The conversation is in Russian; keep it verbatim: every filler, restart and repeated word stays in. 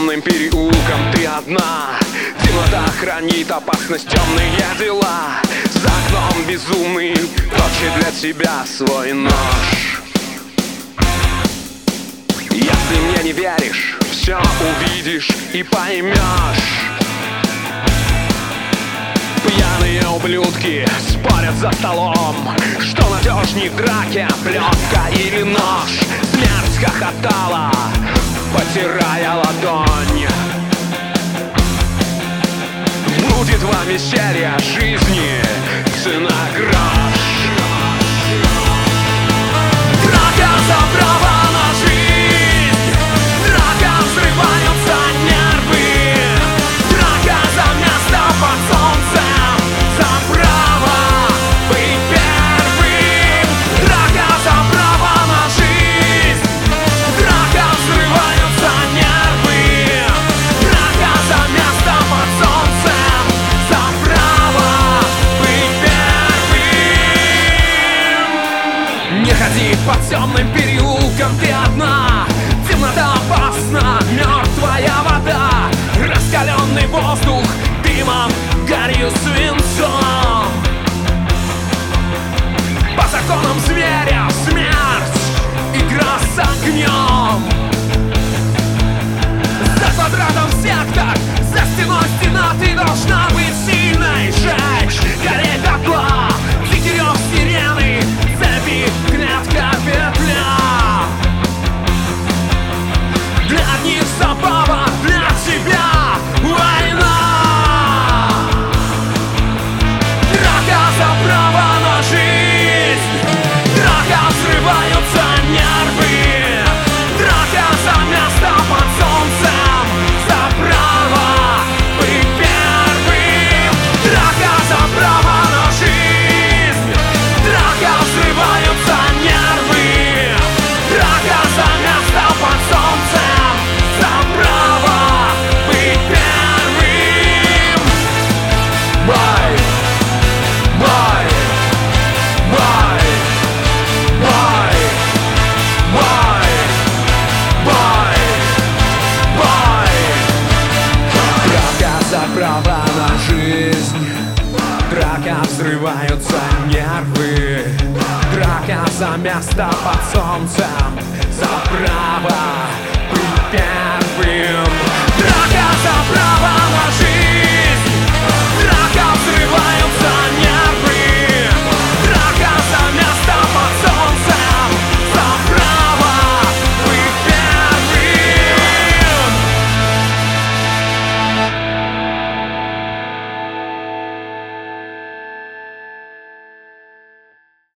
темным переулком ты одна. Темнота хранит опасность, темные дела. За окном безумный точит для тебя свой нож. Если мне не веришь, все увидишь и поймешь. Пьяные ублюдки спорят за столом, что надежней в драке, плетка или нож. Смерть хохотала, потирая ладонь. Будет вам веселье жизни, цена грош. Драка за право на жизнь, драка взрываются нервы, драка за место под солнцем, за право быть первым. Драка за право на жизнь, драка взрываются нервы, драка за место под солнцем, за право быть первым. Не ходи по темным переулкам ты одна. Темнота опасна, мертвая вода, раскаленный воздух дымом, гарью, свинцом. По законам зверя смерть, игра с огнем. За квадратом сектор, за стеной стена, ты должна быть сильной, жечь, гореть дотла. Дикий рев сирены, цепи, клетка, петля. Для одних забава, для тебя война. Драка за право на жизнь, драка взрываются нервы, драка за место под солнцем, за право быть первым. Драка за право на жизнь, драка взрываются нервы, драка за место под солнцем, за право быть первым. Бай, бай, бай, бай, бай, бай, бай. Драка за право на жизнь, драка взрываются нервы, драка за место под солнцем, за право быть первым. Драка за право на жизнь.